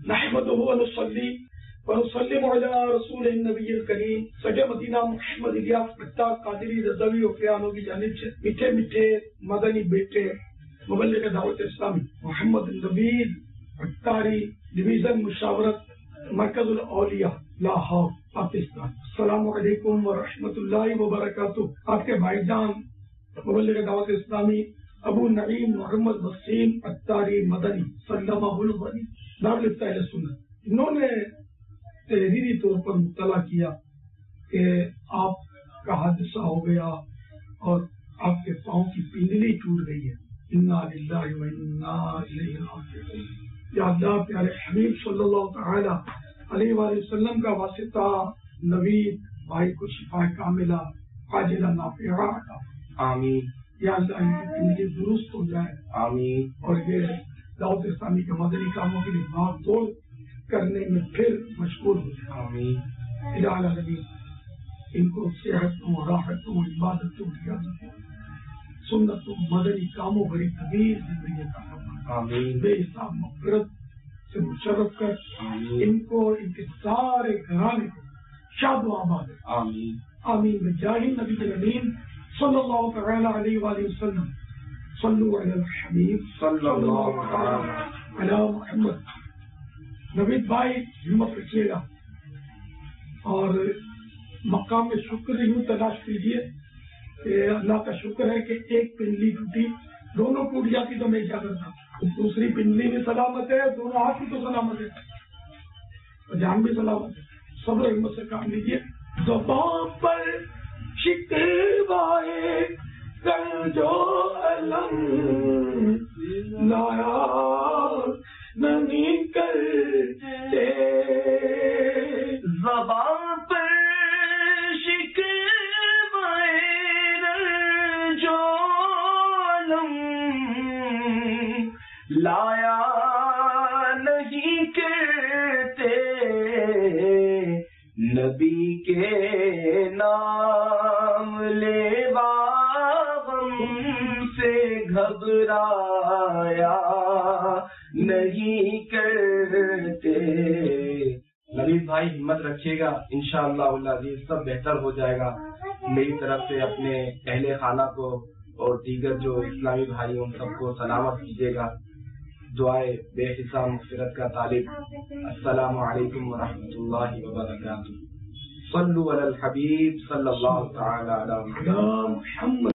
نحمده ونصلي ونسلم على رسول النبی الکریم سجے مدینہ محمد الیاس بٹا قادری رضوی و فیانوں کی جانب سے میٹھے میٹھے مدنی بیٹے مبلغ دعوت اسلامی محمد نوید اٹاری ڈویژن مشاورت مرکز الاولیاء لاہور پاکستان. السلام علیکم ورحمۃ اللہ وبرکاتہ. آپ کے بھائی جان مبلغ دعوت اسلامی ابو نعیم محمد وسیم اٹاری مدنی سلمہ الغنی دارالفت اہل سنت، انہوں نے تحریری طور پر مطلع کیا کہ آپ کا حادثہ ہو گیا اور آپ کے پاؤں کی پنڈلی ٹوٹ گئی ہے. انا للہ و انا الیہ راجعون. یا اللہ پیارے حبیب صلی اللہ تعالی علیہ وآلہ وسلم کا واسطہ نوید بھائی کو شفا کاملہ عاجلہ نافعہ عطا. آمین. یا اللہ ان کی پنڈلی درست ہو جائے. آمین. اور یہ دعوت اسلامی کے مدنی کاموں کے لیے بھاگ دوڑ کرنے میں پھر مشغول ہو جائے. آمین. الہ نبی ان کو صحتوں راحتوں عبادتوں ریاضتوں سنتوں مدنی کاموں بھری طویل زندگی عطا فرما. آمین. بے حساب مغفرت سے مشرف کر. آمین. ان کو ان کے سارے گھرانے کو شاد و آباد. آمین. آمین. بجاہ نبی الامین صلی اللہ تعالی علیہ وآلہ وسلم. صلو علی الحبیب صلی اللہ تعالی علی محمد. نوید بھائی ہمت رکھیے گا اور مقام شکر یوں تلاش کیجیے کہ اللہ کا شکر ہے کہ ایک پنڈلی ٹوٹی، دونوں ٹوٹ جاتی تو میں کیا کرتا. دوسری پنڈلی بھی سلامت ہے، دونوں ہاتھ بھی تو سلامت ہے اور جان بھی سلامت ہے. صبر ہمت سے کام لیجیے. زبان پر شکوائے کر جو علم لایا نہیں کرتے. زبان پر شکوائے جو علم لایا نہیں کرتے. نبی کے نام لیوا غم سے گھبرایا نہیں کرتے. نوید بھائی ہمت رکھیے گا، انشاءاللہ العزیز سب بہتر ہو جائے گا. میری طرف سے اپنے اہل خانہ کو اور دیگر جو اسلامی بھائی ان سب کو سلامت کیجیے گا. دعائے بے حساب مغفرت کا طالب. السلام علیکم ورحمۃ اللہ وبرکاتہ. صلو علی الحبیب صلی اللہ تعالی علی محمد.